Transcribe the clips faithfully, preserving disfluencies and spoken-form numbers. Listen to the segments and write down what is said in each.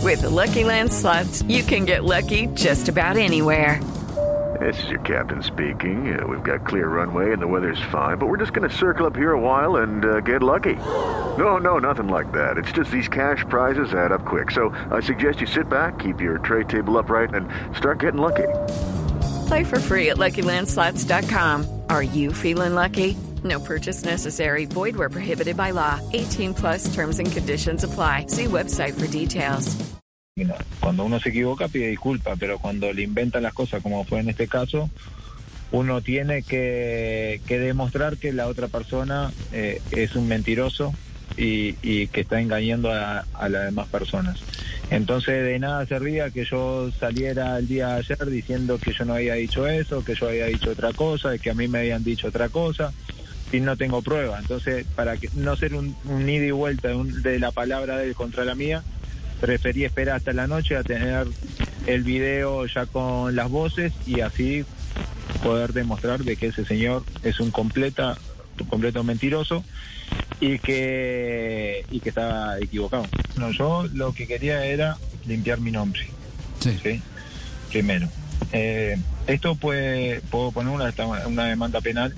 With the Lucky Land Slots, you can get lucky just about anywhere. This is your captain speaking. Uh, we've got clear runway and the weather's fine, but we're just going to circle up here a while and uh, get lucky. No, no, nothing like that. It's just these cash prizes add up quick. So I suggest you sit back, keep your tray table upright, and start getting lucky. Play for free at Lucky Land Slots dot com. Are you feeling lucky? No purchase necessary. Void where prohibited by law. eighteen plus terms and conditions apply. See website for details. Cuando uno se equivoca pide disculpas, pero cuando le inventan las cosas como fue en este caso, uno tiene que, que demostrar que la otra persona eh, es un mentiroso y, y que está engañando a, a las demás personas. Entonces de nada servía que yo saliera el día de ayer diciendo que yo no había dicho eso, que yo había dicho otra cosa, que a mí me habían dicho otra cosa, y no tengo prueba. Entonces, para que no ser un, un ida y vuelta de, un, de la palabra de él contra la mía, preferí esperar hasta la noche a tener el video ya con las voces y así poder demostrar de que ese señor es un completa, un completo mentiroso y que y que estaba equivocado. No, yo lo que quería era limpiar mi nombre. Sí. ¿Sí? Primero. Eh, esto puede, puedo poner una, una demanda penal.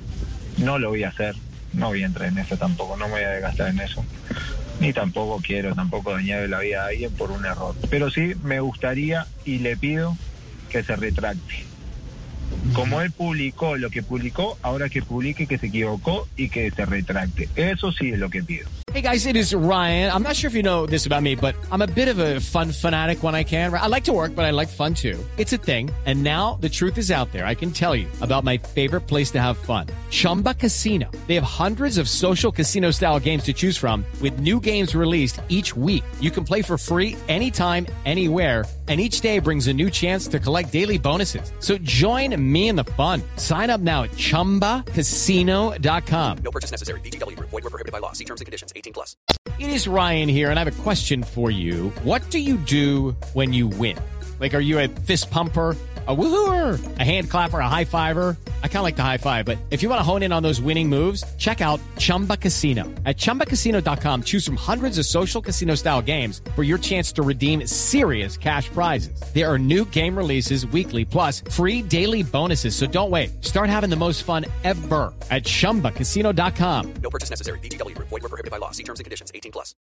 No lo voy a hacer. No voy a entrar en eso tampoco. No me voy a desgastar en eso. Ni tampoco quiero tampoco dañar la vida a alguien por un error. Pero sí me gustaría y le pido que se retracte. Como él publicó lo que publicó, ahora que publique que se equivocó y que se retracte. Eso sí es lo que pido. Hey guys, it is Ryan. I'm not sure if you know this about me, but I'm a bit of a fun fanatic when I can. I like to work, but I like fun too. It's a thing. And now the truth is out there. I can tell you about my favorite place to have fun. Chumba Casino. They have hundreds of social casino style games to choose from with new games released each week. You can play for free anytime, anywhere. And each day brings a new chance to collect daily bonuses. So join me in the fun. Sign up now at chumba casino dot com. No purchase necessary. V G W. Void where prohibited by law. See terms and conditions. eighteen plus. It is Ryan here, and I have a question for you. What do you do when you win? Like, are you a fist pumper, a woohooer, a hand clapper, a high fiver? I kind of like the high five, but if you want to hone in on those winning moves, check out Chumba Casino. At chumba casino dot com, choose from hundreds of social casino style games for your chance to redeem serious cash prizes. There are new game releases weekly, plus free daily bonuses. So don't wait. Start having the most fun ever at chumba casino dot com. No purchase necessary. V G W. Void where prohibited by law. See terms and conditions. eighteen plus.